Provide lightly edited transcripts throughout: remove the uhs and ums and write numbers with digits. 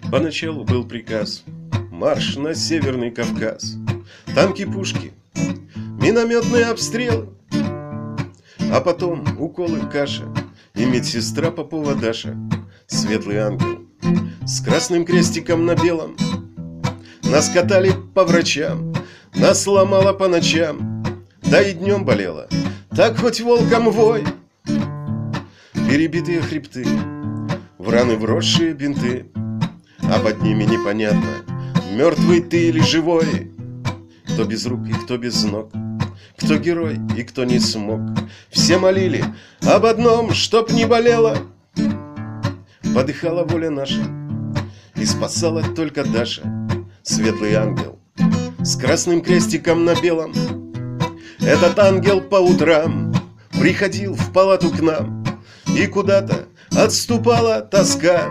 Поначалу был приказ: марш на Северный Кавказ. Танки, пушки, минометные обстрелы. А потом уколы, каша и медсестра Попова Даша, светлый ангел, с красным крестиком на белом. Нас катали по врачам, нас ломало по ночам, да и днем болело, так хоть волком вой. Перебитые хребты, в раны вросшие бинты, а под ними непонятно, мертвый ты или живой. Кто без рук и кто без ног, кто герой и кто не смог. Все молили об одном, чтоб не болело. Подыхала воля наша, и спасала только Даша, светлый ангел, с красным крестиком на белом. Этот ангел по утрам приходил в палату к нам, и куда-то отступала тоска.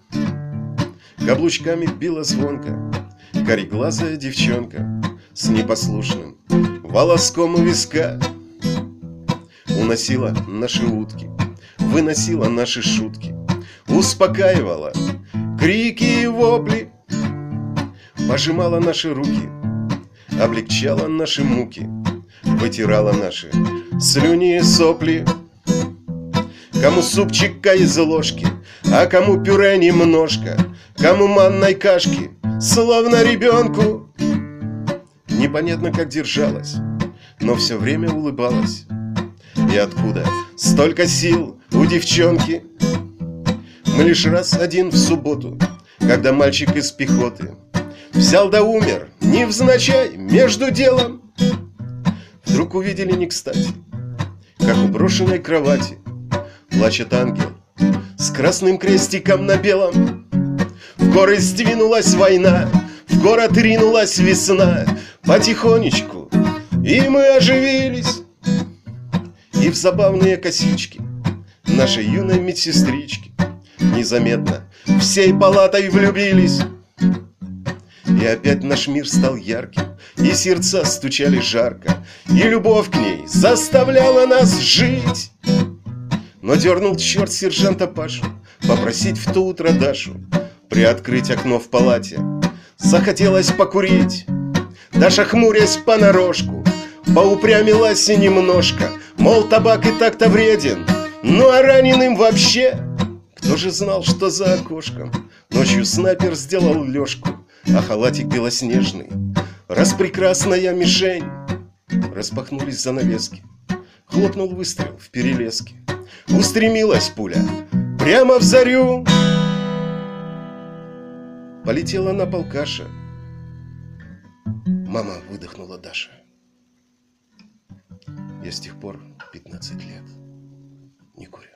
Каблучками била звонко кареглазая девчонка с непослушным волоском у виска. Уносила наши утки, выносила наши шутки, успокаивала крики и вопли, пожимала наши руки, облегчала наши муки, вытирала наши слюни и сопли. Кому супчика из ложки, а кому пюре немножко, кому манной кашки, словно ребенку. Непонятно, как держалась, но все время улыбалась. И откуда столько сил у девчонки? Мы лишь раз один в субботу, когда мальчик из пехоты взял да умер, невзначай, между делом. Вдруг увидели не кстати, как у брошенной кровати плачет ангел с красным крестиком на белом. В горы сдвинулась война, в город ринулась весна, потихонечку, и мы оживились. И в забавные косички нашей юной медсестрички незаметно всей палатой влюбились. И опять наш мир стал ярким, и сердца стучали жарко, и любовь к ней заставляла нас жить. Но дернул черт сержанта Пашу попросить в то утро Дашу приоткрыть окно в палате. Захотелось покурить. Даша, хмурясь понарошку, поупрямилась и немножко, мол, табак и так-то вреден, ну а раненым вообще. Кто же знал, что за окошком ночью снайпер сделал лёжку, а халатик белоснежный распрекрасная мишень. Распахнулись занавески, хлопнул выстрел в перелеске, устремилась пуля прямо в зарю. Полетела на пол каша. Мама, выдохнула Даша. Я с тех пор 15 лет не курю.